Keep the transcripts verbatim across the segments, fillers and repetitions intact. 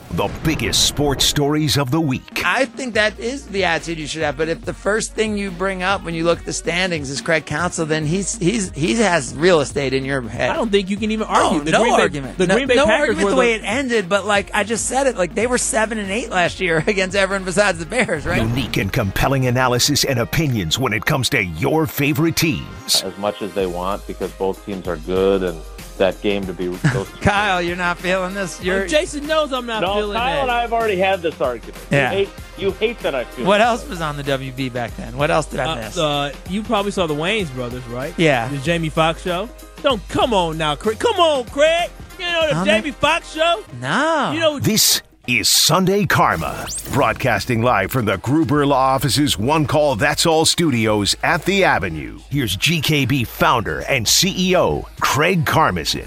The biggest sports stories of the week. I think that is the attitude you should have. But if the first thing you bring up when you look at the standings is Craig Counsell, then he's he's he has real estate in your head. I don't think you can even argue. Oh, the no Green Bay, argument. The no, Green Bay no Packers argument were the way it ended. But like I just said it, like they were seven and eight last year against everyone besides the Bears, right? Unique and compelling analysis and opinions when it comes to your favorite teams. As much as they want, because both teams are good and that game to be those Kyle, you're not feeling this. You're Oh, Jason knows I'm not no, feeling Kyle that. and I have already had this argument. Yeah. You hate, you hate that I feel What that else way. was on the W B back then? What else did I Uh, miss? uh, you probably saw the Wayans brothers, right? Yeah. The Jamie Foxx show. Don't come on now, Craig. Come on, Craig. You know the I'm Jamie Foxx show. no. You know This is Sunday Karma, broadcasting live from the Gruber Law Office's One Call That's All studios at the Avenue. Here's G K B founder and C E O, Craig Karmazin.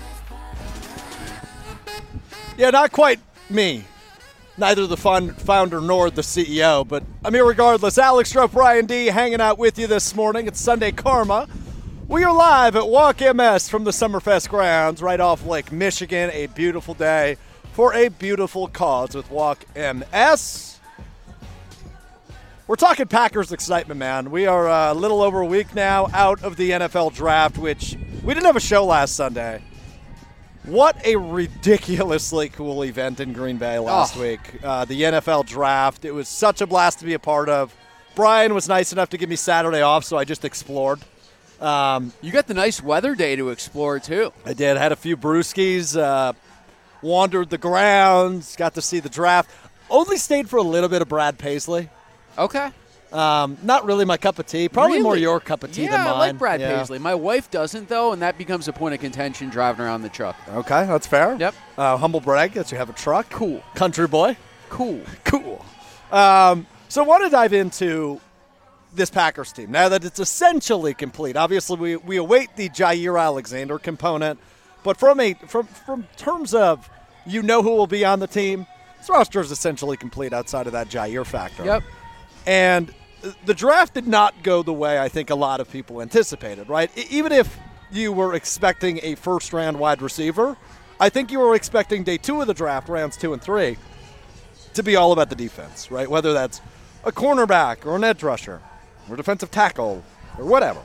Yeah, not quite me. Neither the fund founder nor the C E O, but I'm here regardless. Alex Stroh, Brian D, hanging out with you this morning. It's Sunday Karma. We are live at Walk M S from the Summerfest grounds right off Lake Michigan. A beautiful day for a beautiful cause with Walk M S. We're talking Packers excitement, man. We are a little over a week now out of the N F L draft, which we didn't have a show last Sunday. What a ridiculously cool event in Green Bay last oh. week. Uh, the N F L draft. It was such a blast to be a part of. Brian was nice enough to give me Saturday off, so I just explored. Um, You got the nice weather day to explore, too. I did. Had a few brewskis, uh, wandered the grounds, got to see the draft. Only stayed for a little bit of Brad Paisley. Okay. Um, not really my cup of tea. Probably more Really? your cup of tea yeah, than mine. I like Brad Yeah. Paisley. My wife doesn't, though, and that becomes a point of contention driving around the truck. Okay, that's fair. Yep. Uh, humble brag that you have a truck. Cool. Country boy. Cool. Cool. Um, so I want to dive into this Packers team now that it's essentially complete. Obviously, we, we await the Jair Alexander component, but from a from from terms of you know who will be on the team, this roster is essentially complete outside of that Jair factor. Yep. And the draft did not go the way I think a lot of people anticipated, right? E- even if you were expecting a first-round wide receiver, I think you were expecting day two of the draft, rounds two and three, to be all about the defense, right? Whether that's a cornerback or an edge rusher or defensive tackle or whatever.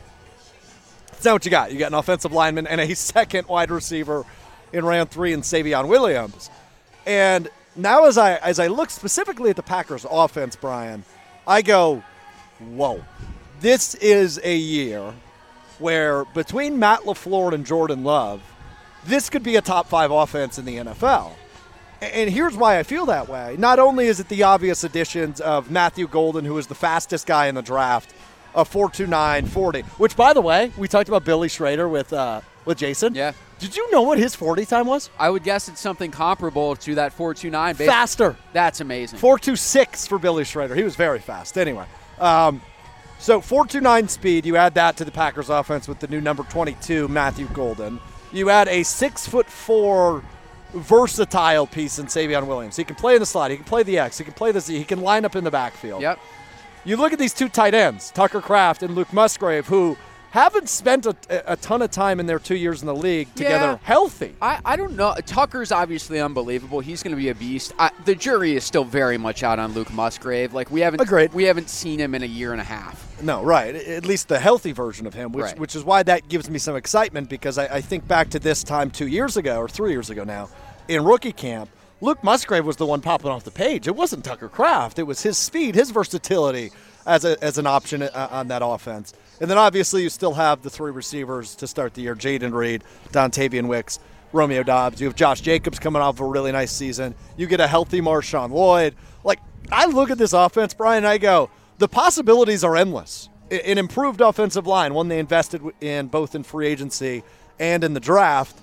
That's not what you got. You got an offensive lineman and a second wide receiver in round three in Savion Williams. And now as I as I look specifically at the Packers offense, Brian, I go, whoa, this is a year where between Matt LaFleur and Jordan Love, this could be a top five offense in the N F L. And here's why I feel that way. Not only is it the obvious additions of Matthew Golden, who is the fastest guy in the draft, a four two nine forty, which, by the way, we talked about Billy Schrader with uh, with Jason. Yeah. Did you know what his forty time was? I would guess it's something comparable to that four two nine. Faster. That's amazing. four two six for Billy Schrader. He was very fast. Anyway, um, so four two nine speed, you add that to the Packers offense with the new number twenty-two, Matthew Golden. You add a six foot four versatile piece in Savion Williams. He can play in the slot. He can play the X. He can play the Z. He can line up in the backfield. Yep. You look at these two tight ends, Tucker Kraft and Luke Musgrave, who haven't spent a, a ton of time in their two years in the league together Yeah. healthy. I, I don't know. Tucker's obviously unbelievable. He's going to be a beast. I, the jury is still very much out on Luke Musgrave. Like we haven't Agreed. we haven't seen him in a year and a half. No, right. At least the healthy version of him, which Right. which is why that gives me some excitement because I, I think back to this time two years ago or three years ago now in rookie camp, Luke Musgrave was the one popping off the page. It wasn't Tucker Kraft. It was his speed, his versatility as a, as an option uh, on that offense. And then obviously you still have the three receivers to start the year, Jaden Reed, Dontavian Wicks, Romeo Doubs. You have Josh Jacobs coming off a really nice season. You get a healthy Marshawn Lloyd. Like, I look at this offense, Brian, and I go, the possibilities are endless. An improved offensive line, one they invested in both in free agency and in the draft.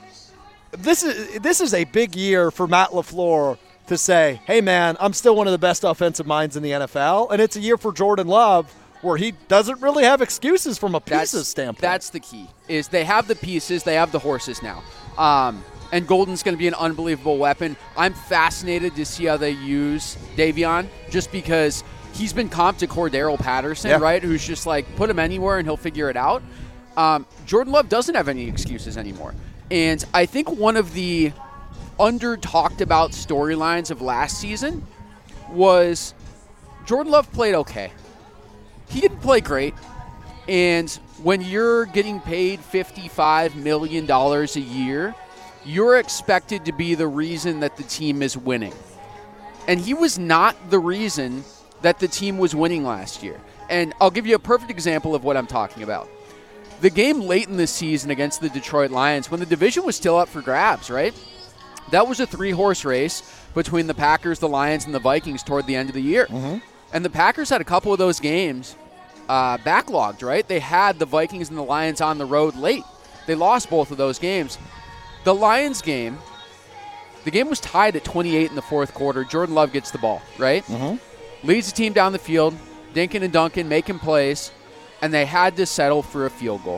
This is this is a big year for Matt LaFleur to say, hey, man, I'm still one of the best offensive minds in the N F L. And it's a year for Jordan Love where he doesn't really have excuses from a pieces That's, standpoint. That's the key, is they have the pieces, they have the horses now. Um, and Golden's going to be an unbelievable weapon. I'm fascinated to see how they use Davion just because he's been comped to Cordero Patterson, Yeah. right, who's just like, put him anywhere and he'll figure it out. Um, Jordan Love doesn't have any excuses anymore. And I think one of the under-talked about storylines of last season was Jordan Love played okay. He didn't play great. And when you're getting paid fifty-five million dollars a year, you're expected to be the reason that the team is winning. And he was not the reason that the team was winning last year. And I'll give you a perfect example of what I'm talking about. The game late in the season against the Detroit Lions, when the division was still up for grabs, right? That was a three-horse race between the Packers, the Lions, and the Vikings toward the end of the year. Mm-hmm. And the Packers had a couple of those games uh, backlogged, right? They had the Vikings and the Lions on the road late. They lost both of those games. The Lions game, the game was tied at twenty-eight in the fourth quarter. Jordan Love gets the ball, right? Mm-hmm. Leads the team down the field. Dinkin and Duncan making plays, and they had to settle for a field goal.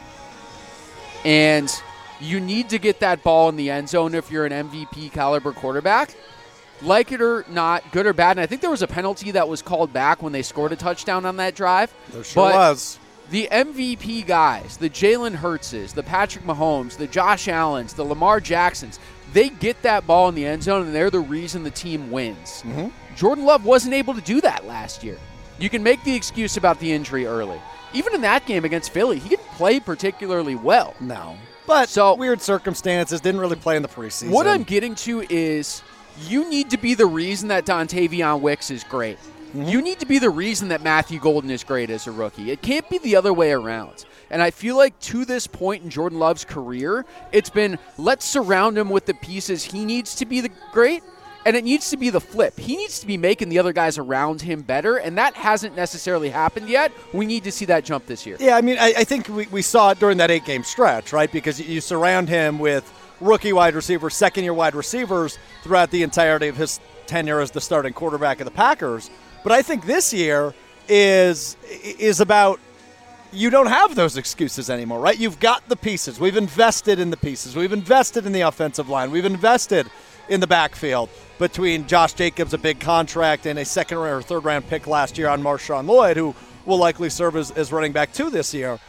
And you need to get that ball in the end zone if you're an M V P caliber quarterback. Like it or not, good or bad, and I think there was a penalty that was called back when they scored a touchdown on that drive. There sure but was. The M V P guys, the Jalen Hurtses, the Patrick Mahomes, the Josh Allens, the Lamar Jacksons, they get that ball in the end zone, and they're the reason the team wins. Mm-hmm. Jordan Love wasn't able to do that last year. You can make the excuse about the injury early. Even in that game against Philly, he didn't play particularly well. No. But so, weird circumstances, didn't really play in the preseason. What I'm getting to is you need to be the reason that Dontavion Wicks is great. Mm-hmm. You need to be the reason that Matthew Golden is great as a rookie. It can't be the other way around. And I feel like to this point in Jordan Love's career, it's been let's surround him with the pieces he needs to be the great, and it needs to be the flip. He needs to be making the other guys around him better, and that hasn't necessarily happened yet. We need to see that jump this year. Yeah, I mean, I, I think we, we saw it during that eight-game stretch, right? Because you surround him with rookie wide receivers, second-year wide receivers throughout the entirety of his tenure as the starting quarterback of the Packers. But I think this year is is about you don't have those excuses anymore, right? You've got the pieces. We've invested in the pieces. We've invested in the offensive line. We've invested in the backfield between Josh Jacobs, a big contract, and a second or third round pick last year on Marshawn Lloyd, who will likely serve as, as running back two this year.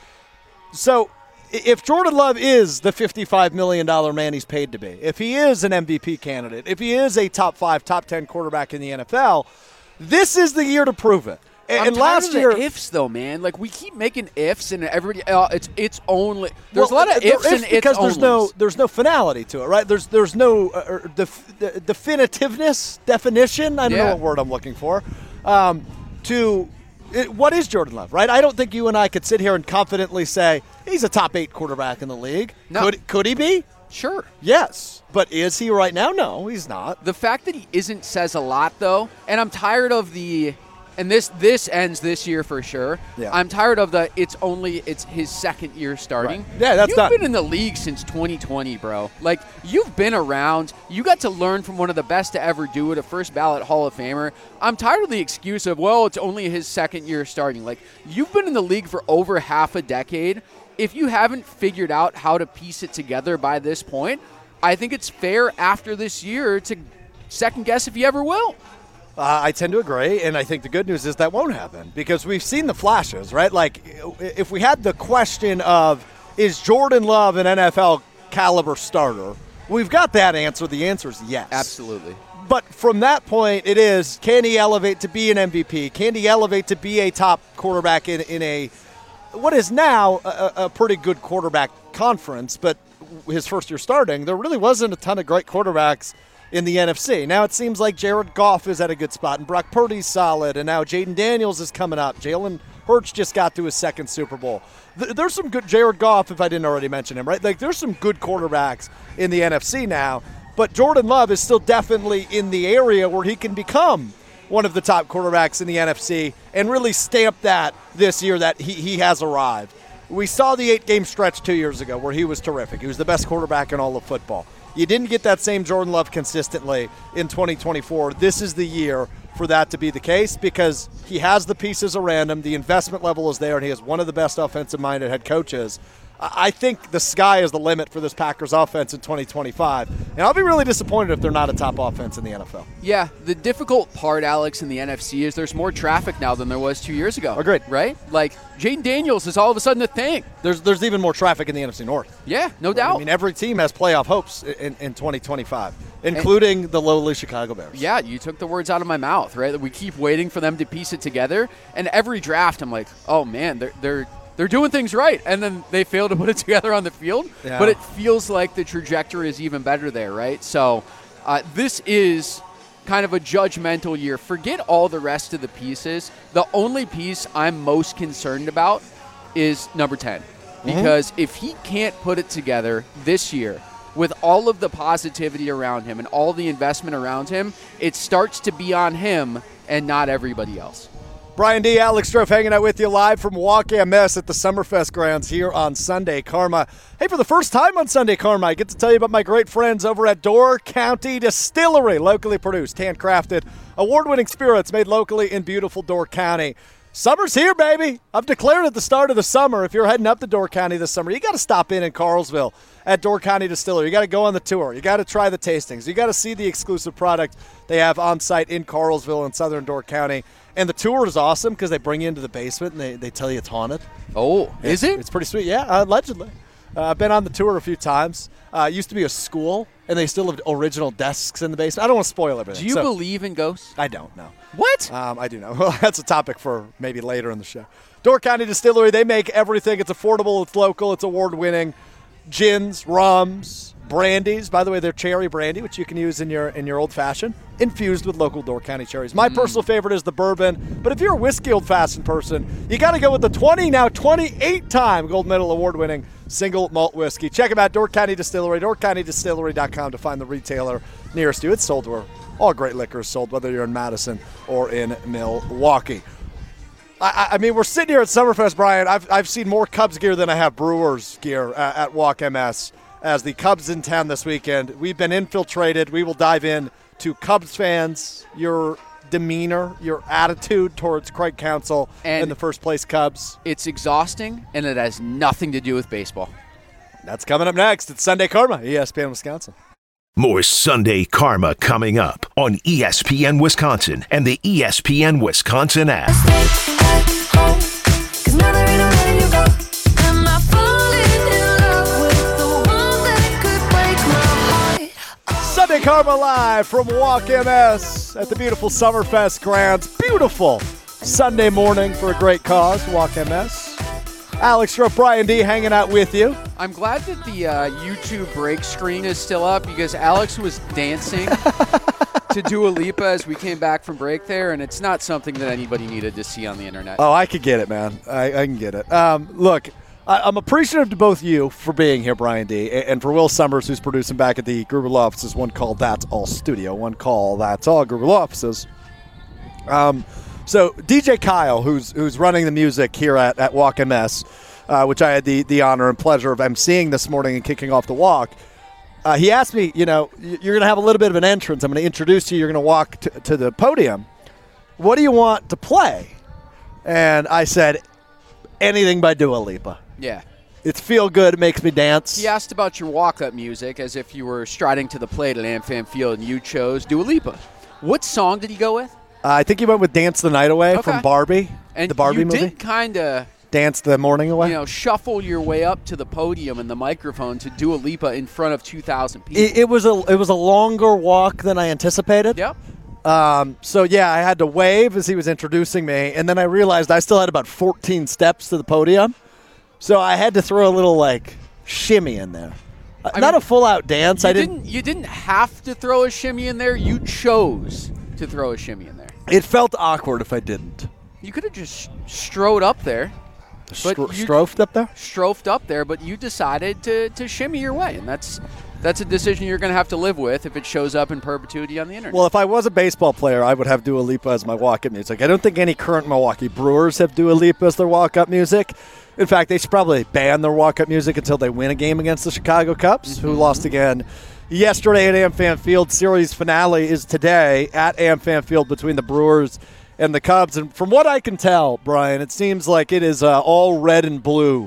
So if Jordan Love is the fifty-five million dollars man he's paid to be, if he is an M V P candidate, if he is a top five, top ten quarterback in the N F L, this is the year to prove it. And, I'm and tired last of the year, ifs though, man. Like we keep making ifs, and everybody, uh, it's it's only there's well, a lot of they're ifs and because it's there's onlys. no there's no finality to it, right? There's there's no uh, def, definitiveness definition. I don't Yeah. know what word I'm looking for. Um, to it, what is Jordan Love, right? I don't think you and I could sit here and confidently say he's a top eight quarterback in the league. No. Could could he be? Sure. Yes, but is he right now? No, he's not. The fact that he isn't says a lot, though, and I'm tired of the, and this this ends this year for sure. Yeah. I'm tired of the. It's only it's his second year starting. Right. Yeah, that's You've done. been in the league since twenty twenty, bro. Like you've been around. You got to learn from one of the best to ever do it, a first ballot Hall of Famer. I'm tired of the excuse of well, it's only his second year starting. Like you've been in the league for over half a decade. If you haven't figured out how to piece it together by this point, I think it's fair after this year to second guess if you ever will. Uh, I tend to agree, and I think the good news is that won't happen because we've seen the flashes, right? Like, if we had the question of, is Jordan Love an N F L caliber starter, we've got that answer. The answer is yes. Absolutely. But from that point, it is, can he elevate to be an M V P? Can he elevate to be a top quarterback in, in a what is now a, a pretty good quarterback conference, but his first year starting, there really wasn't a ton of great quarterbacks in the N F C. Now it seems like Jared Goff is at a good spot, and Brock Purdy's solid, and now Jaden Daniels is coming up. Jalen Hurts just got to his second Super Bowl. Th- there's some good Jared Goff, if I didn't already mention him, right? Like there's some good quarterbacks in the N F C now, but Jordan Love is still definitely in the area where he can become one of the top quarterbacks in the N F C and really stamp that this year that he, he has arrived. We saw the eight-game stretch two years ago where he was terrific. He was the best quarterback in all of football. You didn't get that same Jordan Love consistently in twenty twenty-four. This is the year for that to be the case because he has the pieces around him. The investment level is there, and he has one of the best offensive-minded head coaches I think the sky is the limit for this Packers offense in twenty twenty-five. And I'll be really disappointed if they're not a top offense in the N F L. Yeah, the difficult part, Alex, in the N F C is there's more traffic now than there was two years ago. Agreed. Right? Like, Jaden Daniels is all of a sudden a thing. There's there's even more traffic in the N F C North. Yeah, no doubt. I mean, every team has playoff hopes in, in twenty twenty-five, including and, the lowly Chicago Bears. Yeah, you took the words out of my mouth, right? We keep waiting for them to piece it together. And every draft, I'm like, oh, man, they're they're – They're doing things right, and then they fail to put it together on the field. Yeah. But it feels like the trajectory is even better there, right? So uh, this is kind of a judgmental year. Forget all the rest of the pieces. The only piece I'm most concerned about is number ten. Because mm-hmm. if he can't put it together this year with all of the positivity around him and all the investment around him, it starts to be on him and not everybody else. Brian D., Alex Strofe hanging out with you live from Walk M S at the Summerfest grounds here on Sunday Karma. Hey, for the first time on Sunday Karma, I get to tell you about my great friends over at Door County Distillery, locally produced, handcrafted, award-winning spirits made locally in beautiful Door County. Summer's here, baby. I've declared at the start of the summer, if you're heading up to Door County this summer, you got to stop in in Carlsville at Door County Distillery. You got to go on the tour. You got to try the tastings. You got to see the exclusive product they have on site in Carlsville in southern Door County. And the tour is awesome because they bring you into the basement and they, they tell you it's haunted. Oh, is it? It's pretty sweet. Yeah, uh, allegedly. Uh, I've been on the tour a few times. Uh, it used to be a school, and they still have original desks in the basement. I don't want to spoil everything. Do you so, believe in ghosts? I don't know. What? Um, I do know. Well, that's a topic for maybe later in the show. Door County Distillery, they make everything. It's affordable. It's local. It's award-winning. Gins, rums, brandies. By the way, they're cherry brandy, which you can use in your in your old-fashioned, infused with local Door County cherries. My mm. personal favorite is the bourbon, but if you're a whiskey old-fashioned person, you got to go with the twenty, now twenty-eight-time gold medal award-winning single malt whiskey. Check them out, Door County Distillery, door county distillery dot com to find the retailer nearest you. It's sold where all great liquor is sold, whether you're in Madison or in Milwaukee. I, I mean, we're sitting here at Summerfest, Brian. I've I've seen more Cubs gear than I have Brewers gear at, at Walk M S. As the Cubs in town this weekend, we've been infiltrated. We will dive in to Cubs fans, your demeanor, your attitude towards Craig Counsell and, and the first place Cubs. It's exhausting, and it has nothing to do with baseball. That's coming up next. It's Sunday Karma, E S P N Wisconsin. More Sunday Karma coming up on E S P N Wisconsin and the E S P N Wisconsin app. Sunday Karma live from Walk M S at the beautiful Summerfest grounds. Beautiful Sunday morning for a great cause, Walk M S. Alex Strofe, Brian D. hanging out with you. I'm glad that the uh, YouTube break screen is still up because Alex was dancing to Dua Lipa as we came back from break there, and it's not something that anybody needed to see on the internet. Oh, I could get it, man. I, I can get it. Um, look, I, I'm appreciative to both you for being here, Brian D., and for Will Summers, who's producing back at the Gruber Law Offices, one call, That's All Studio, one call, That's All Gruber Law Offices. Um, so D J Kyle, who's who's running the music here at, at Walk M S, uh, which I had the, the honor and pleasure of emceeing this morning and kicking off the walk, uh, he asked me, you know, you're going to have a little bit of an entrance. I'm going to introduce you. You're going to walk to, to the podium. What do you want to play? And I said, anything by Dua Lipa. Yeah. It's feel good. It makes me dance. He asked about your walk-up music as if you were striding to the plate at AmFam Field and you chose Dua Lipa. What song did he go with? Uh, I think he went with Dance the Night Away okay. from Barbie, and the Barbie you movie. You did kind of Dance the Morning Away. You know, shuffle your way up to the podium and the microphone to Dua Lipa in front of two thousand people. It, it was a it was a longer walk than I anticipated. Yep. Um, so, yeah, I had to wave as he was introducing me, and then I realized I still had about fourteen steps to the podium. So I had to throw a little, like, shimmy in there. I Not mean, a full-out dance. You I didn't, didn't. You didn't have to throw a shimmy in there. You chose to throw a shimmy in there. It felt awkward if I didn't. You could have just strode up there. But Stro- strofed up there? Strofed up there, but you decided to, to shimmy your way, and that's that's a decision you're going to have to live with if it shows up in perpetuity on the internet. Well, if I was a baseball player, I would have Dua Lipa as my walk-up music. I don't think any current Milwaukee Brewers have Dua Lipa as their walk-up music. In fact, they should probably ban their walk-up music until they win a game against the Chicago Cubs, mm-hmm. who lost again yesterday at AmFam Field. Series finale is today at AmFam Field between the Brewers and the Cubs. And from what I can tell, Brian, it seems like it is uh, all red and blue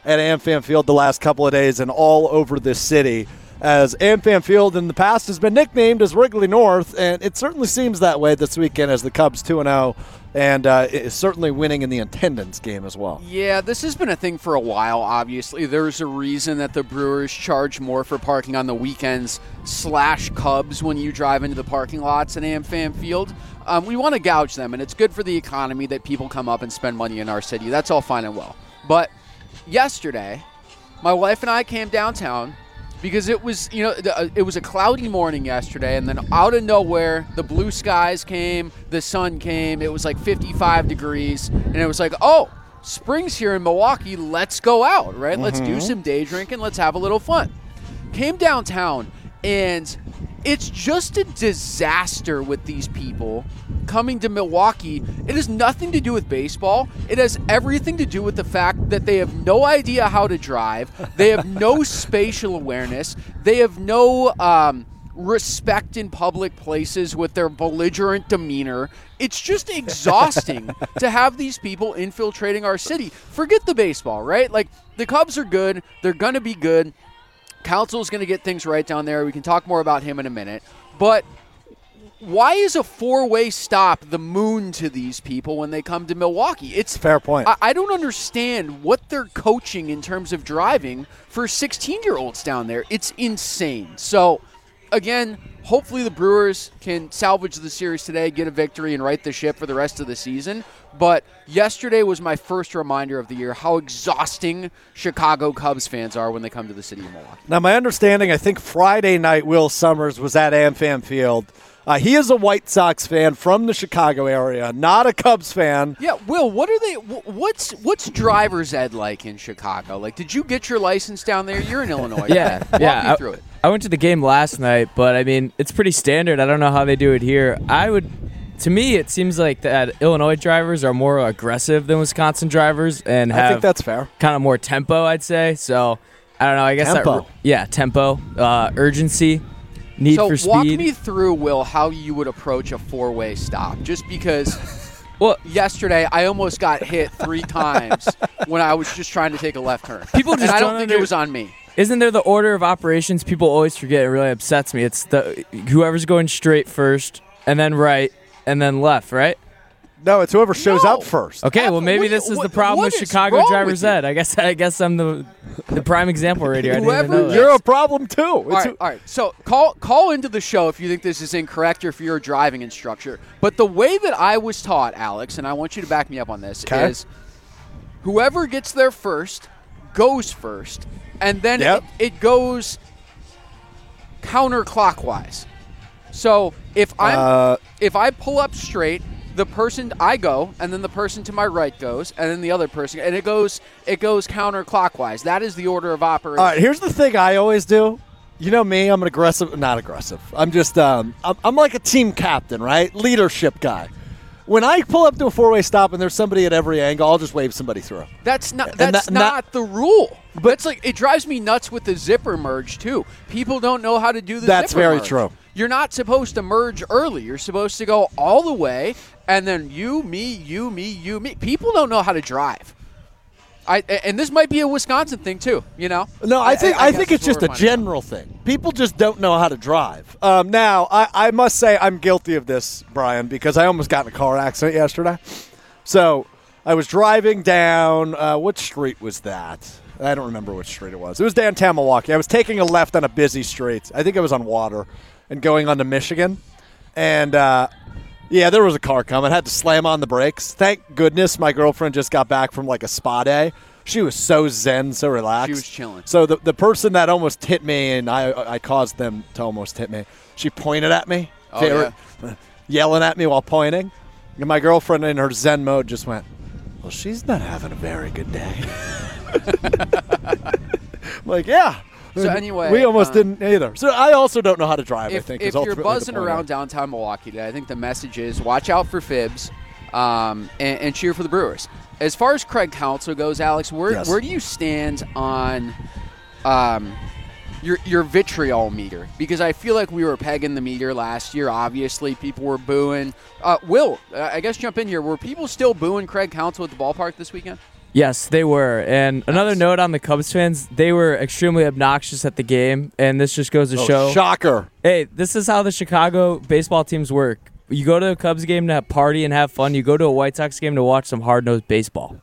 at AmFam Field the last couple of days and all over this city, as AmFam Field in the past has been nicknamed as Wrigley North, and it certainly seems that way this weekend as the Cubs two and oh, and uh, is certainly winning in the attendance game as well. Yeah, this has been a thing for a while, obviously. There's a reason that the Brewers charge more for parking on the weekends slash Cubs when you drive into the parking lots at AmFam Field. Um, we want to gouge them, and it's good for the economy that people come up and spend money in our city. That's all fine and well. But yesterday, my wife and I came downtown because it was, you know, it was a cloudy morning yesterday, and then out of nowhere, the blue skies came, the sun came, it was like fifty-five degrees, and it was like, oh, spring's here in Milwaukee, let's go out, right? Mm-hmm. Let's do some day drinking, let's have a little fun. Came downtown, and it's just a disaster with these people coming to Milwaukee. It has nothing to do with baseball. It has everything to do with the fact that they have no idea how to drive. They have no spatial awareness. They have no um, respect in public places with their belligerent demeanor. It's just exhausting to have these people infiltrating our city. Forget the baseball, right? Like, the Cubs are good. They're going to be good. Council's going to get things right down there. We can talk more about him in a minute. But why is a four-way stop the moon to these people when they come to Milwaukee? It's fair point. I, I don't understand what they're coaching in terms of driving for sixteen-year-olds down there. It's insane. So, again, hopefully the Brewers can salvage the series today, get a victory, and right the ship for the rest of the season. But yesterday was my first reminder of the year how exhausting Chicago Cubs fans are when they come to the city of Milwaukee. Now, my understanding, I think Friday night Will Summers was at AmFam Field. Uh, he is a White Sox fan from the Chicago area, not a Cubs fan. Yeah, Will, what are they? What's what's driver's ed like in Chicago? Like, did you get your license down there? You're in Illinois. yeah, Walk yeah. me I, through it. I went to the game last night, but I mean, it's pretty standard. I don't know how they do it here. I would. To me, it seems like that Illinois drivers are more aggressive than Wisconsin drivers and have I think that's fair. Kind of more tempo, I'd say. So, I don't know. I guess tempo. That, yeah, tempo, uh, urgency, need so for speed. walk me through, Will, how you would approach a four-way stop. Just because well, yesterday I almost got hit three times when I was just trying to take a left turn. People just and I don't, don't think under- it was on me. Isn't there the order of operations? People always forget. It really upsets me. It's the whoever's going straight first, and then right, and then left, right? No, it's whoever shows No. up first. Okay, well maybe What- this is what- the problem what with is Chicago wrong driver's with you? ed. I guess I guess I'm the the prime example right here. I didn't even Whoever know that. You're a problem, too. All It's right, all right. So call call into the show if you think this is incorrect or if you're a driving instructor. But the way that I was taught, Alex, and I want you to back me up on this, Okay. is whoever gets there first goes first, and then Yep. it, it goes counterclockwise. So if I'm Uh, if I pull up straight, the person I go, and then the person to my right goes, and then the other person, and it goes it goes counterclockwise. That is the order of operation. All right, here's the thing I always do. You know me, I'm an aggressive, not aggressive. I'm just, um, I'm, I'm like a team captain, right? Leadership guy. When I pull up to a four-way stop and there's somebody at every angle, I'll just wave somebody through. That's not And that's that- not, not- the rule. But it's like it drives me nuts with the zipper merge too. People don't know how to do the That's zipper very merge. true. You're not supposed to merge early. You're supposed to go all the way and then you, me, you, me, you, me. People don't know how to drive. I and this might be a Wisconsin thing too, you know? No, I think I, guess think that's it's just where a we're finding out. general thing. People just don't know how to drive. Um, now, I, I must say I'm guilty of this, Brian, because I almost got in a car accident yesterday. So I was driving down, uh, what street was that? I don't remember which street it was. It was downtown Milwaukee. I was taking a left on a busy street. I think it was on Water and going on to Michigan. And, uh, yeah, there was a car coming. I had to slam on the brakes. Thank goodness my girlfriend just got back from like a spa day. She was so zen, so relaxed. She was chilling. So the the person that almost hit me, and I I caused them to almost hit me, she pointed at me, Oh, they were yelling at me while pointing. And my girlfriend in her zen mode just went, well, she's not having a very good day. I'm like, yeah. So anyway, we almost um, didn't either. So I also don't know how to drive, I If, think. if is you're ultimately the buzzing point. around downtown Milwaukee today, I think the message is watch out for fibs um, and, and cheer for the Brewers. As far as Craig Counsell goes, Alex, where Yes. where do you stand on um, your your vitriol meter? Because I feel like we were pegging the meter last year. Obviously, people were booing. Uh, Will, uh, I guess jump in here. Were people still booing Craig Counsell at the ballpark this weekend? Yes, they were. And another note on the Cubs fans, they were extremely obnoxious at the game, and this just goes to Oh, show. shocker. Hey, this is how the Chicago baseball teams work. You go to a Cubs game to party and have fun. You go to a White Sox game to watch some hard-nosed baseball.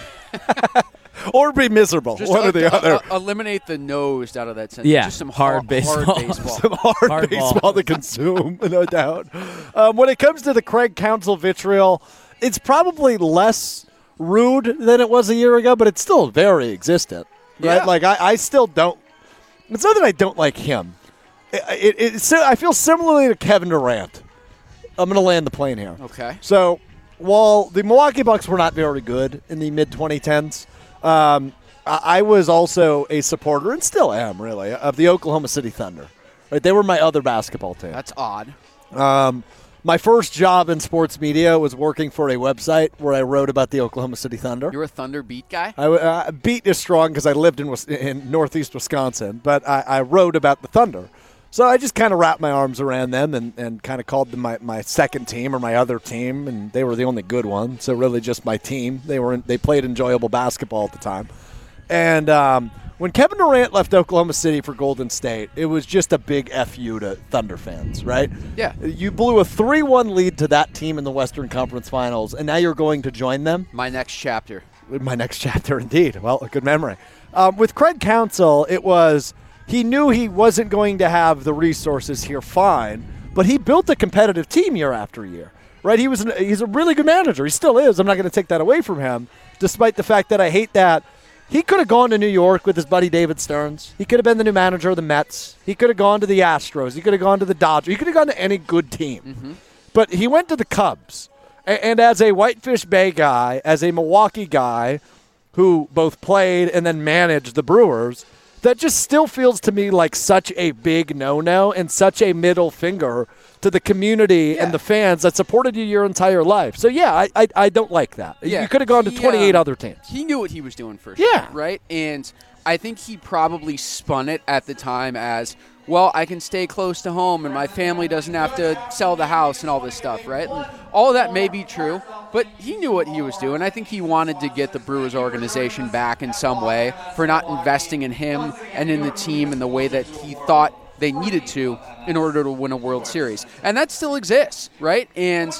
Or be miserable. Just One uh, or the uh, other. uh, eliminate the nosed out of that sentence. Yeah, Just some hard hard baseball. Hard baseball. Some hard, Hard ball. baseball to consume, no doubt. Um, when it comes to the Craig Counsell vitriol, it's probably less rude than it was a year ago, but it's still very existent. Right? Yeah. Like, I, I still don't. It's not that I don't like him. It, it, it's, I feel similarly to Kevin Durant. I'm going to land the plane here. Okay. So, while the Milwaukee Bucks were not very good in the mid twenty tens, um, I, I was also a supporter, and still am, really, of the Oklahoma City Thunder. Right? They were my other basketball team. That's odd. Um, my first job in sports media was working for a website where I wrote about the Oklahoma City Thunder. You're a Thunder beat guy? I, uh, beat is strong because I lived in, Wis- in northeast Wisconsin, but I, I wrote about the Thunder. So I just kind of wrapped my arms around them and, and kind of called them my, my second team or my other team, and they were the only good one. So really just my team. They were in, they played enjoyable basketball at the time. And um, when Kevin Durant left Oklahoma City for Golden State, it was just a big F you to Thunder fans, right? Yeah. You blew a three one lead to that team in the Western Conference Finals, and now you're going to join them? My next chapter. My next chapter, indeed. Well, a good memory. Um, with Craig Counsell, it was he knew he wasn't going to have the resources here, fine, but he built a competitive team year after year, right? He was an, he's a really good manager. He still is. I'm not going to take that away from him, despite the fact that I hate that. He could have gone to New York with his buddy David Stearns. He could have been the new manager of the Mets. He could have gone to the Astros. He could have gone to the Dodgers. He could have gone to any good team. Mm-hmm. But he went to the Cubs. A- and as a Whitefish Bay guy, as a Milwaukee guy who both played and then managed the Brewers, that just still feels to me like such a big no-no and such a middle finger to the community Yeah. and the fans that supported you your entire life. So, yeah, I I, I don't like that. Yeah, You could have gone to he, twenty-eight um, other teams. He knew what he was doing for sure. Yeah. Right? And I think he probably spun it at the time as, well, I can stay close to home and my family doesn't have to sell the house and all this stuff, right? And all of that may be true, but he knew what he was doing. I think he wanted to get the Brewers organization back in some way for not investing in him and in the team in the way that he thought they needed to in order to win a World Series. And that still exists, right? And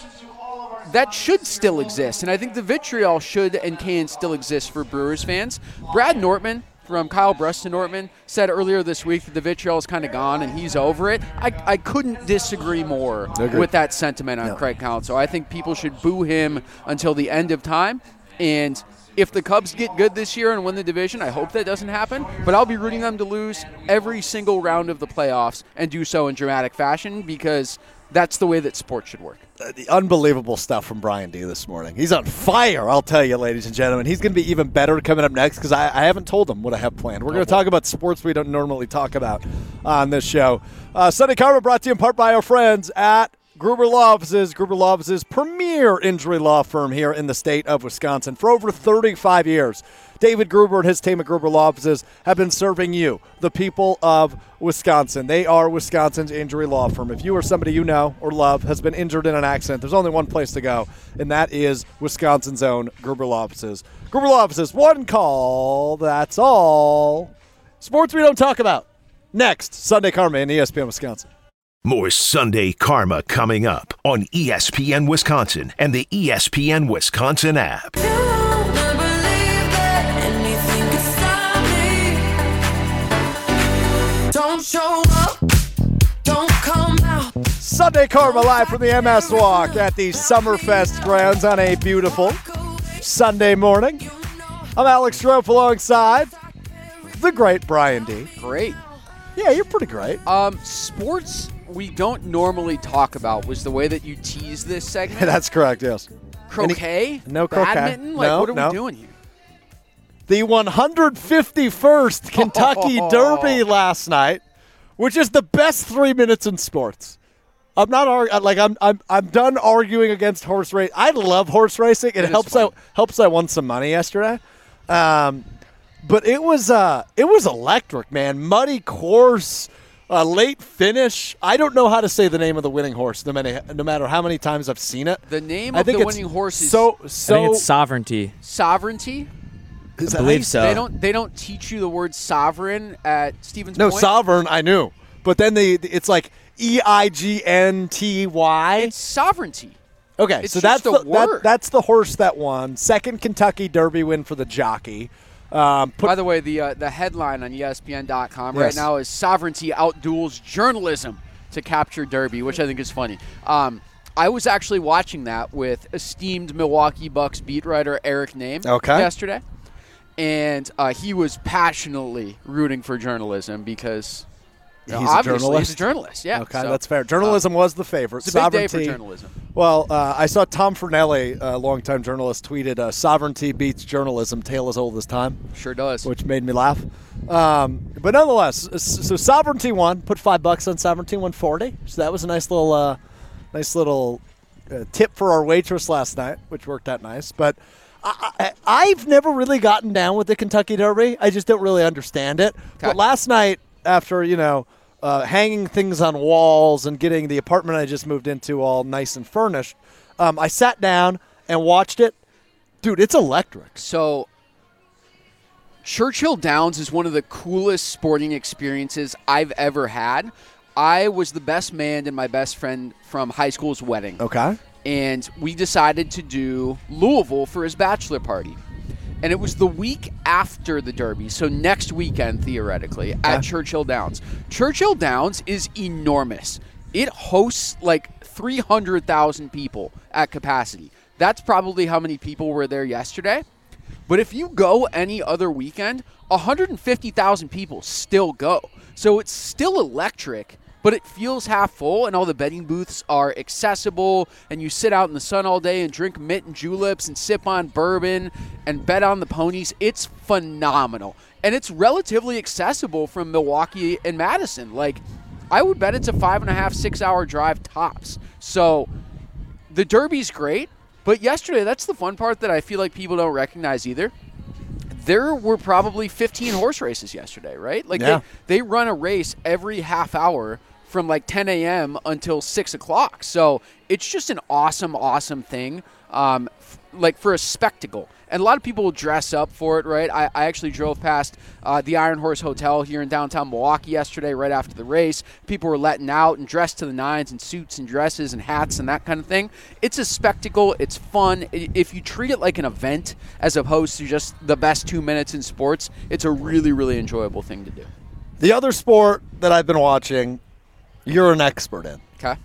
that should still exist. And I think the vitriol should and can still exist for Brewers fans. Brad Nortman from Kyle Brust to Nortman said earlier this week that the vitriol is kind of gone and he's over it. I, I couldn't disagree more Agreed. with that sentiment on No. Craig Counsell. I think people should boo him until the end of time. And if the Cubs get good this year and win the division, I hope that doesn't happen. But I'll be rooting them to lose every single round of the playoffs and do so in dramatic fashion because that's the way that sports should work. Uh, the unbelievable stuff from Brian D this morning. He's on fire, I'll tell you, ladies and gentlemen. He's going to be even better coming up next because I, I haven't told him what I have planned. We're going to talk about sports we don't normally talk about on this show. Uh, Sunday Karma brought to you in part by our friends at Gruber Law Offices. Gruber Law Offices, premier injury law firm here in the state of Wisconsin for over thirty-five years. David Gruber and his team at Gruber Law Offices have been serving you, the people of Wisconsin. They are Wisconsin's injury law firm. If you or somebody you know or love has been injured in an accident, there's only one place to go, and that is Wisconsin's own Gruber Law Offices. Gruber Law Offices, one call, that's all. Sports we don't talk about. Next, Sunday Karma in E S P N Wisconsin. More Sunday Karma coming up on E S P N Wisconsin and the E S P N Wisconsin app. Don't show up, don't come out. Sunday Karma live from the M S Walk at the Summerfest grounds on a beautiful Sunday morning. I'm Alex Strofe alongside the great Brian D. Great. Yeah, you're pretty great. Um, sports we don't normally talk about was the way that you tease this segment. That's correct, yes. Croquet? Any- no croquet. Badminton? Like, No, what are no. we doing here? The one hundred fifty-first Kentucky Derby last night, which is the best three minutes in sports. I'm not arg- like I'm I'm I'm done arguing against horse race. I love horse racing. It, It is helps I fun. helps I won some money yesterday. Um, but it was uh it was electric, man. Muddy course, A late finish. I don't know how to say the name of the winning horse, no matter, no matter how many times I've seen it. The name I of think the it's winning horse is so I so. think it's Sovereignty. Sovereignty. Is I that believe how so. They don't they don't teach you the word sovereign at Stevens you- No, Point. sovereign. I knew, but then they it's like E I G N T Y. It's sovereignty. Okay, it's so just that's a the, that, word. that's the horse that won. Second Kentucky Derby win for the jockey. Um, put, By the way, the uh, the headline on E S P N dot com Yes. right now is Sovereignty outduels journalism to capture Derby, which I think is funny. Um, I was actually watching that with esteemed Milwaukee Bucks beat writer Eric Name Okay. yesterday, and uh, he was passionately rooting for journalism because you know, He's a obviously journalist? he's a journalist. Yeah, okay, so, that's fair. Journalism was the favorite. It's a big day Sovereignty. for journalism. Well, uh, I saw Tom Fernelli, a longtime journalist, tweeted, uh, "Sovereignty beats journalism, tale as old as time," Sure does. which made me laugh. Um, but nonetheless, s- so Sovereignty won. Put five bucks on Sovereignty, one forty. So that was a nice little, uh, nice little uh, tip for our waitress last night, which worked out nice. But I, I, I've never really gotten down with the Kentucky Derby. I just don't really understand it. But last night, after you know. Uh, hanging things on walls and getting the apartment I just moved into all nice and furnished, um, I sat down and watched it. Dude, it's electric. So, Churchill Downs is one of the coolest sporting experiences I've ever had. I was the best man in my best friend from high school's wedding. Okay. And we decided to do Louisville for his bachelor party. And it was the week after the Derby, so next weekend, theoretically, at Churchill Downs. Churchill Downs is enormous. It hosts like three hundred thousand people at capacity. That's probably how many people were there yesterday. But if you go any other weekend, one hundred fifty thousand people still go. So it's still electric, but it feels half full, and all the betting booths are accessible, and you sit out in the sun all day and drink mint and juleps and sip on bourbon and bet on the ponies. It's phenomenal. And it's relatively accessible from Milwaukee and Madison. Like, I would bet it's a five and a half, six hour drive tops. So the Derby's great, but yesterday, that's the fun part that I feel like people don't recognize either. There were probably fifteen horse races yesterday, right? Like Yeah. they, they run a race every half hour from like ten a.m. until six o'clock. So it's just an awesome, awesome thing, um, f- like for a spectacle. And a lot of people will dress up for it, right? I, I actually drove past uh, the Iron Horse Hotel here in downtown Milwaukee yesterday right after the race. People were letting out and dressed to the nines in suits and dresses and hats and that kind of thing. It's a spectacle. It's fun. I- If you treat it like an event as opposed to just the best two minutes in sports, it's a really, really enjoyable thing to do. The other sport that I've been watching, you're an expert in. Okay.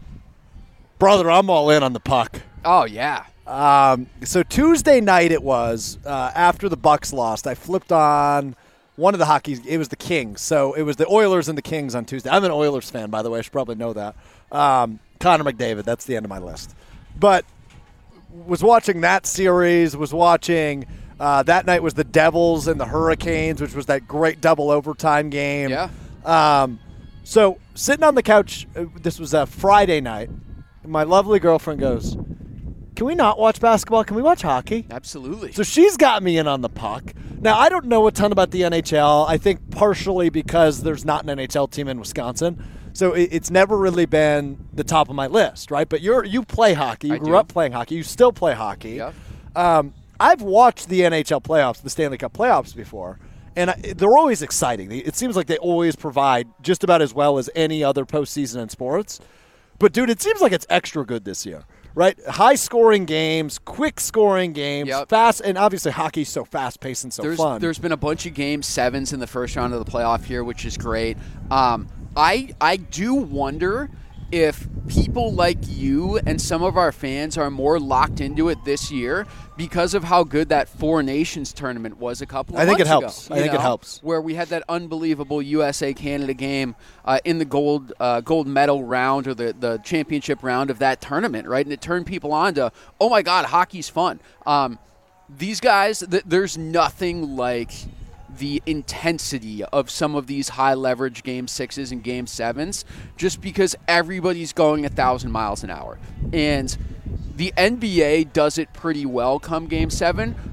Brother, I'm all in on the puck. Oh, yeah. Um, so Tuesday night it was, uh, after the Bucks lost, I flipped on one of the hockey. It was the Kings. So it was the Oilers and the Kings on Tuesday. I'm an Oilers fan, by the way. I should probably know that. Um, Connor McDavid, that's the end of my list. But was watching that series, was watching uh, that night was the Devils and the Hurricanes, which was that great double overtime game. Yeah. Um, so sitting on the couch, uh, this was a Friday night, my lovely girlfriend goes, "Can we not watch basketball? Can we watch hockey?" Absolutely. So she's got me in on the puck. Now, I don't know a ton about the N H L. I think partially because there's not an N H L team in Wisconsin. So it, it's never really been the top of my list, right? But you're you play hockey. You I grew do. up playing hockey. You still play hockey. Yep. Um, I've watched the N H L playoffs, the Stanley Cup playoffs before, and I, they're always exciting. They- It seems like they always provide just about as well as any other postseason in sports. But, dude, it seems like it's extra good this year. Right, high-scoring games, quick-scoring games, Yep. fast, and obviously hockey's so fast-paced and so there's, fun. There's been a bunch of game sevens in the first round of the playoff here, which is great. Um, I I do wonder if people like you and some of our fans are more locked into it this year because of how good that Four Nations tournament was a couple of I think months it helps. ago. I you think it know, helps. Where we had that unbelievable U S A Canada game uh, in the gold uh, gold medal round or the, the championship round of that tournament, right? And it turned people on to, oh my God, hockey's fun. Um, these guys, th- there's nothing like the intensity of some of these high leverage game sixes and game sevens just because everybody's going a thousand miles an hour. And the N B A does it pretty well come game seven,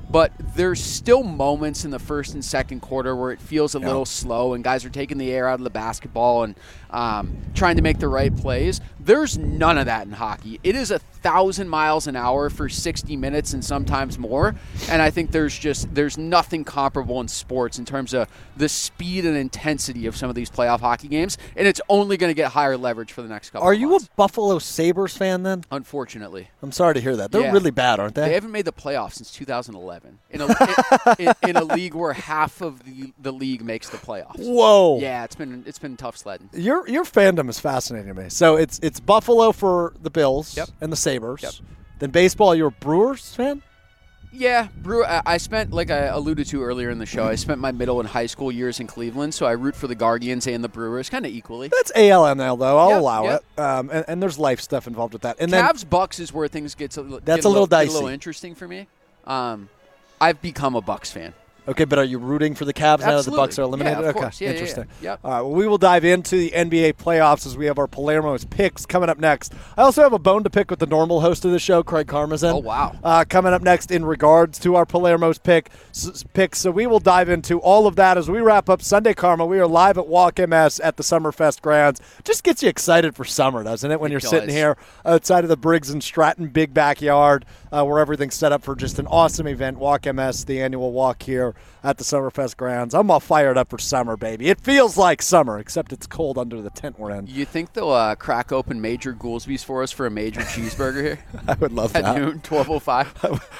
But there's still moments in the first and second quarter where it feels a yeah. little slow and guys are taking the air out of the basketball and um, trying to make the right plays. There's none of that in hockey. It is a thousand miles an hour for sixty minutes and sometimes more. And I think there's just there's nothing comparable in sports in terms of the speed and intensity of some of these playoff hockey games. And it's only going to get higher leverage for the next couple Are of you months. a Buffalo Sabres fan then? Unfortunately. I'm sorry to hear that. They're Yeah. really bad, aren't they? They haven't made the playoffs since two thousand eleven in a, in, in, in a league where half of the, the league makes the playoffs. Whoa. Yeah, it's been it's been tough sledding. Your your fandom is fascinating to me. So it's it's Buffalo for the Bills Yep. and the Sabres. Yep. Then baseball, you're a Brewers fan? Yeah, Brew. I I spent, like I alluded to earlier in the show, I spent my middle and high school years in Cleveland, so I root for the Guardians and the Brewers kind of equally. That's A L N L, though. I'll Yep, allow yep. it. Um, and, and there's life stuff involved with that. And then Cavs Bucks is where things get a, That's get a little get dicey. a little interesting for me. Um, I've become a Bucks fan. Okay, but are you rooting for the Cavs now that the Absolutely. Bucks are eliminated? Yeah, of okay, course. Yeah, yeah, interesting. yeah. Yep. All right, well, we will dive into the N B A playoffs as we have our Palermo's picks coming up next. I also have a bone to pick with the normal host of the show, Craig Karmazin. Oh, wow. Uh, coming up next in regards to our Palermo's pick, s- picks. So we will dive into all of that as we wrap up Sunday Karma. We are live at Walk M S at the Summerfest grounds. Just gets you excited for summer, doesn't it, when It you're does. sitting here outside of the Briggs and Stratton big backyard uh, where everything's set up for just an awesome event. Walk M S, the annual walk here at the Summerfest grounds. I'm all fired up for summer, baby. It feels like summer, except it's cold under the tent we're in. You think they'll uh, crack open Major Goolsby's for us for a major cheeseburger here? I would love At that. noon, twelve oh five.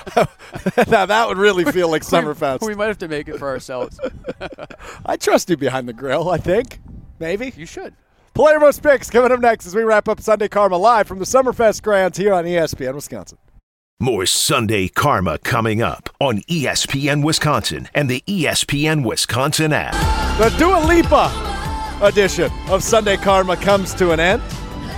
Now that would really feel like Summerfest. We, we might have to make it for ourselves. I trust you behind the grill, I think. Maybe. You should. Palermo's picks coming up next as we wrap up Sunday Karma live from the Summerfest grounds here on E S P N Wisconsin. More Sunday Karma coming up on E S P N Wisconsin and the E S P N Wisconsin app. The Dua Lipa edition of Sunday Karma comes to an end.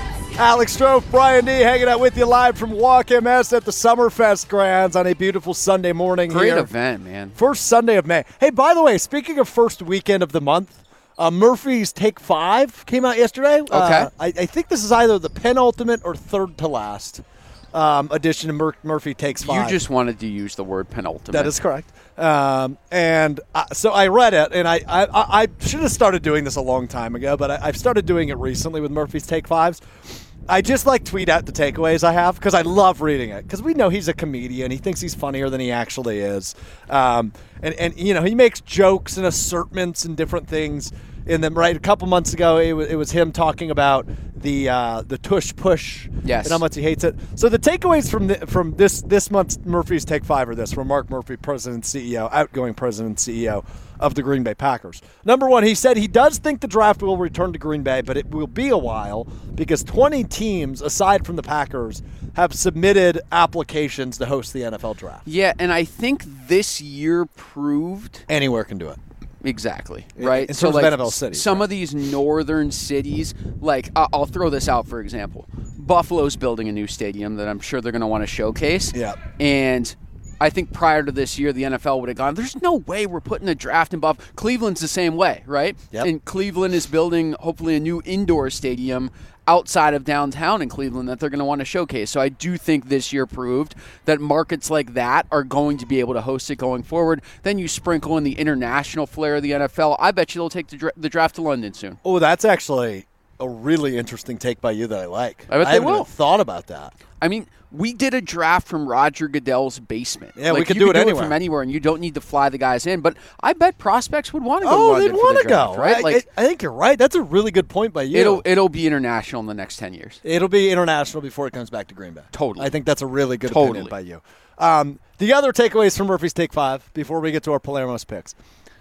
Alex Strofe, Brian D. hanging out with you live from Walk M S at the Summerfest grounds on a beautiful Sunday morning Great here. event, man. First Sunday of May. Hey, by the way, speaking of first weekend of the month, uh, Murphy's Take Five came out yesterday. Okay. Uh, I, I think this is either the penultimate or third to last um, edition of Mur- Murphy Takes Five. You just wanted to use the word penultimate. That is correct. Um, and uh, so I read it, and I, I, I should have started doing this a long time ago, but I, I've started doing it recently with Murphy's Take Fives. I just like tweet out the takeaways I have because I love reading it because we know he's a comedian. He thinks he's funnier than he actually is. Um, and, and, you know, he makes jokes and assertments and different things in them, right? A couple months ago, it was, it was him talking about the uh, the tush push Yes. and how much he hates it. So the takeaways from the, from this this month's Murphy's Take Five are this, from Mark Murphy, president and C E O, outgoing president and C E O of the Green Bay Packers. Number one, he said he does think the draft will return to Green Bay, but it will be a while because twenty teams, aside from the Packers, have submitted applications to host the N F L draft. Yeah, and I think this year proved Anywhere can do it. exactly In- right. in so terms of like N F L cities, some right. of these northern cities, like I- I'll throw this out for example. Buffalo's building a new stadium that I'm sure they're going to want to showcase. Yeah. And I think prior to this year, the N F L would have gone, there's no way we're putting a draft in Buffalo. Cleveland's the same way, right? Yep. And Cleveland is building, hopefully, a new indoor stadium outside of downtown in Cleveland that they're going to want to showcase. So I do think this year proved that markets like that are going to be able to host it going forward. Then you sprinkle in the international flair of the N F L. I bet you they'll take the, dra- the draft to London soon. Oh, that's actually a really interesting take by you that I like. I bet they haven't will. even thought about that. I mean, we did a draft from Roger Goodell's basement. Yeah, we Like, could you do it do anywhere. from anywhere, and you don't need to fly the guys in. But I bet prospects would want to go Oh, to London they'd for want the to draft, go, right? I, Like, I, I think you're right. That's a really good point by you. it'll it'll be international in the next ten years. It'll be international before it comes back to Green Bay. Totally. I think that's a really good Totally. opinion by you. Um, the other takeaways from Murphy's Take Five before we get to our Palermo's picks.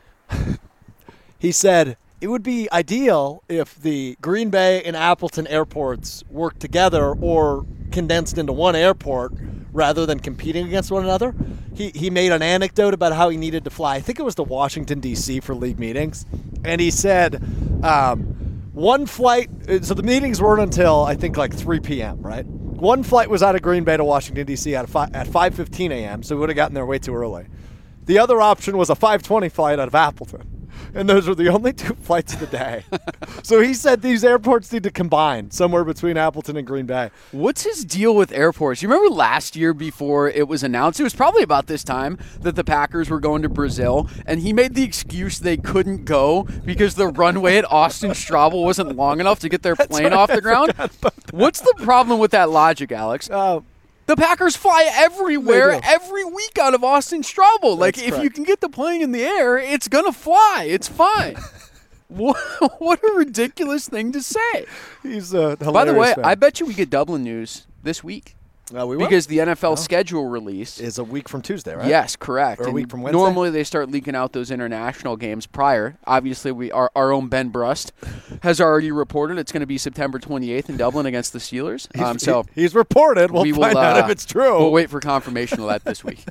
He said it would be ideal if the Green Bay and Appleton airports worked together or condensed into one airport rather than competing against one another. He, he made an anecdote about how he needed to fly. I think it was to Washington, D C for league meetings. And he said um, one flight, so the meetings weren't until I think like three p.m., right? One flight was out of Green Bay to Washington, D C at, fi- at five fifteen a.m., so we would have gotten there way too early. The other option was a five twenty flight out of Appleton. and those were the only two flights of the day. So he said these airports need to combine somewhere between Appleton and Green Bay. What's his deal with airports? You remember last year before it was announced, it was probably about this time that the Packers were going to Brazil, and he made the excuse they couldn't go because the runway at Austin Straubel wasn't long enough to get their plane right, off I the ground. What's the problem with that logic, Alex? Uh, The Packers fly everywhere They do. every week out of Austin Straubel. Like, That's if you correct. can get the plane in the air, it's going to fly. It's fine. what, what a ridiculous thing to say. he's uh, hilarious. By the way, man. I bet you we get Dublin news this week. Uh, we will. Because the N F L schedule release is a week from Tuesday, right? Yes, correct. Or a And week from Wednesday? Normally they start leaking out those international games prior. Obviously, we our, our own Ben Brust has already reported it's going to be September twenty-eighth in Dublin against the Steelers. Um, so He- he's reported. We'll we will, find out uh, if it's true. We'll wait for confirmation of that this week.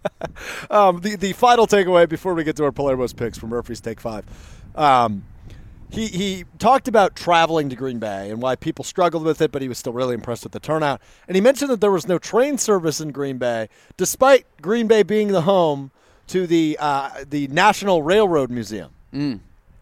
Um, the, the final takeaway before we get to our Palermo's picks from Murphy's Take Five. Um, he, he talked about traveling to Green Bay and why people struggled with it, but he was still really impressed with the turnout. And he mentioned that there was no train service in Green Bay, despite Green Bay being the home to the uh, the National Railroad Museum. Mm.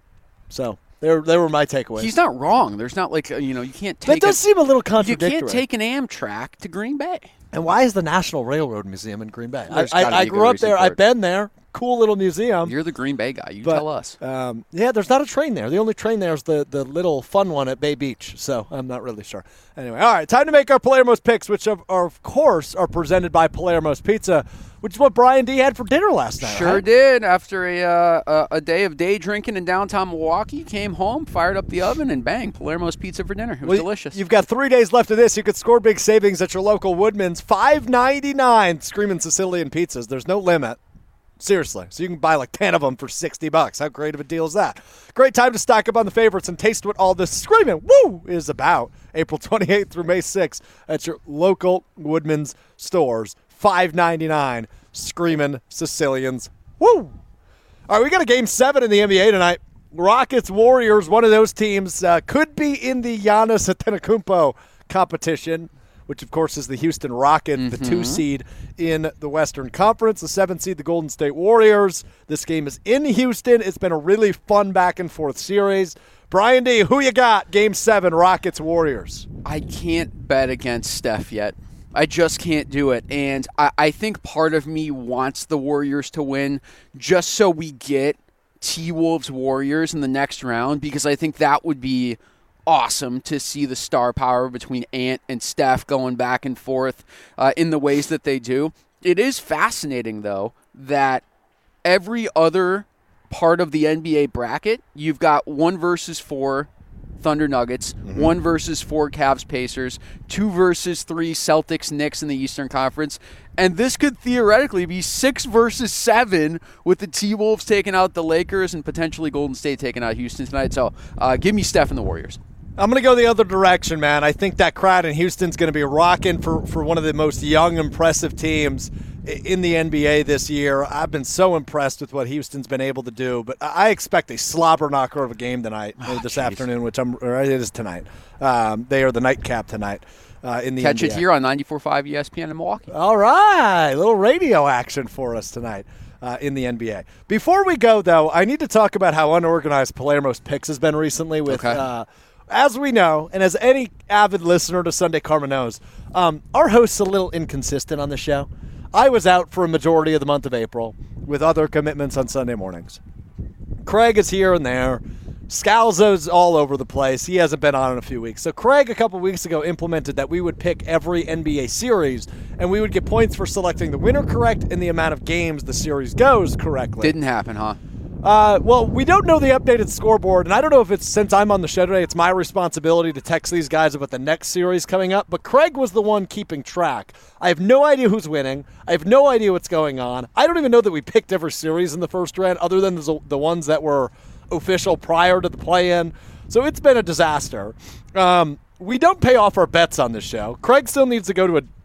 So there, there were my takeaways. He's not wrong. There's not like, a, you know, you can't that take does a, seem a little you contradictory. can't take an Amtrak to Green Bay. And why is the National Railroad Museum in Green Bay? I, There's I, gotta I be a grew good up reason there. for I've it. been there. Cool little museum. You're the Green Bay guy. You But, tell us. Um, yeah, there's not a train there. The only train there is the, the little fun one at Bay Beach. So I'm not really sure. Anyway, all right, time to make our Palermo's picks, which of, are, of course are presented by Palermo's Pizza, which is what Brian D had for dinner last night. Sure right? did. After a, uh, a a day of day drinking in downtown Milwaukee, came home, fired up the oven, and bang, Palermo's Pizza for dinner. It was Well, delicious. You've got three days left of this. You could score big savings at your local Woodman's. five ninety-nine Screaming Sicilian pizzas. There's no limit. Seriously. So you can buy like ten of them for sixty bucks. How great of a deal is that? Great time to stock up on the favorites and taste what all this screaming woo is about. April twenty-eighth through May sixth at your local Woodman's stores. five ninety-nine Screaming Sicilians. Woo! All right, we got a game seven in the N B A tonight. Rockets, Warriors, one of those teams uh, could be in the Giannis Antetokounmpo competition, which, of course, is the Houston Rockets, Mm-hmm. the two seed in the Western Conference, the seven seed, the Golden State Warriors. This game is in Houston. It's been a really fun back-and-forth series. Brian D., who you got? Game seven, Rockets, Warriors. I can't bet against Steph yet. I just can't do it. And I, I think part of me wants the Warriors to win just so we get T-Wolves Warriors in the next round, because I think that would be awesome to see the star power between Ant and Steph going back and forth uh, in the ways that they do. It is fascinating, though, that every other part of the N B A bracket, you've got one versus four Thunder Nuggets, mm-hmm. one versus four Cavs Pacers, two versus three Celtics Knicks in the Eastern Conference, and this could theoretically be six versus seven with the T-Wolves taking out the Lakers and potentially Golden State taking out Houston tonight. So uh, give me Steph and the Warriors. I'm going to go the other direction, man. I think that crowd in Houston's going to be rocking for, for one of the most young, impressive teams in the N B A this year. I've been so impressed with what Houston's been able to do, but I expect a slobber knocker of a game tonight, oh, or this geez. afternoon, which I'm, or it is tonight. Um, they are the nightcap tonight uh, in the Catch N B A. it here on ninety-four point five E S P N in Milwaukee. All right, a little radio action for us tonight. Uh, in the N B A. Before we go, though, I need to talk about how unorganized Palermo's Picks has been recently with Okay. uh, as we know, and as any avid listener to Sunday Karma knows, um, our host's a little inconsistent on the show. I was out for a majority of the month of April with other commitments on Sunday mornings. Craig is here and there. Scalzo's all over the place. He hasn't been on in a few weeks. So Craig, a couple weeks ago, implemented that we would pick every N B A series, and we would get points for selecting the winner correct and the amount of games the series goes correctly. Didn't happen, huh? Uh, well, we don't know the updated scoreboard, and I don't know if it's, since I'm on the show today, it's my responsibility to text these guys about the next series coming up, but Craig was the one keeping track. I have no idea who's winning. I have no idea what's going on. I don't even know that we picked every series in the first round, other than the, the ones that were official prior to the play-in. So it's been a disaster. Um, we don't pay off our bets on this show. Craig still needs to go to a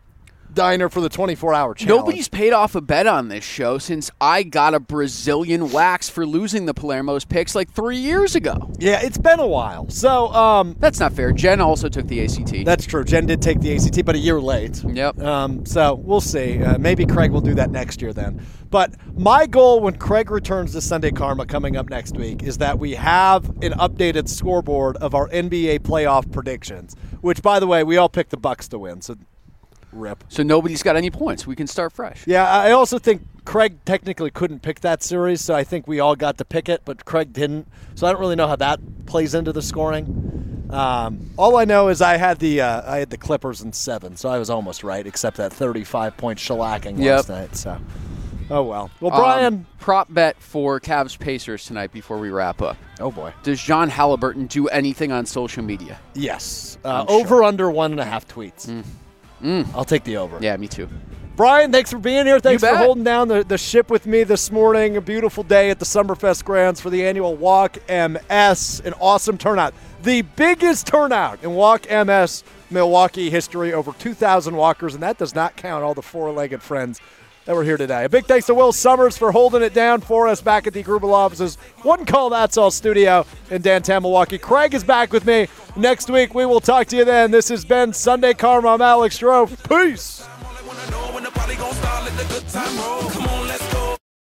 diner for the twenty-four hour challenge. Nobody's paid off a bet on this show since I got a Brazilian wax for losing the Palermo's picks like three years ago. Yeah, it's been a while. So um, That's not fair. Jen also took the A C T. That's true. Jen did take the A C T, but a year late. Yep. Um, so we'll see. Uh, maybe Craig will do that next year then. But my goal when Craig returns to Sunday Karma coming up next week is that we have an updated scoreboard of our N B A playoff predictions, which, by the way, we all picked the Bucks to win. So rip. So nobody's got any points. We can start fresh. Yeah, I also think Craig technically couldn't pick that series, so I think we all got to pick it, but Craig didn't. So I don't really know how that plays into the scoring. Um, all I know is I had the uh, I had the Clippers in seven, so I was almost right, except that thirty-five point shellacking Yep. last night. So, oh well. Well, Brian. Um, prop bet for Cavs Pacers tonight before we wrap up. Oh boy. Does John Halliburton do anything on social media? Yes. Uh, I'm over sure. under one and a half tweets. Mm. Mm. I'll take the over. Yeah, me too. Brian, thanks for being here. Thanks You for bet. holding down the, the ship with me this morning. A beautiful day at the Summerfest Grounds for the annual Walk M S. An awesome turnout. The biggest turnout in Walk M S Milwaukee history. Over two thousand walkers, and that does not count all the four-legged friends that were here today. A big thanks to Will Summers for holding it down for us back at the Grubel offices. One Call That's All studio in downtown Milwaukee. Craig is back with me. Next week, we will talk to you then. This has been Sunday Karma. I'm Alex Stroh. Peace. When the party gon' start, let the good time roll. Come on, let's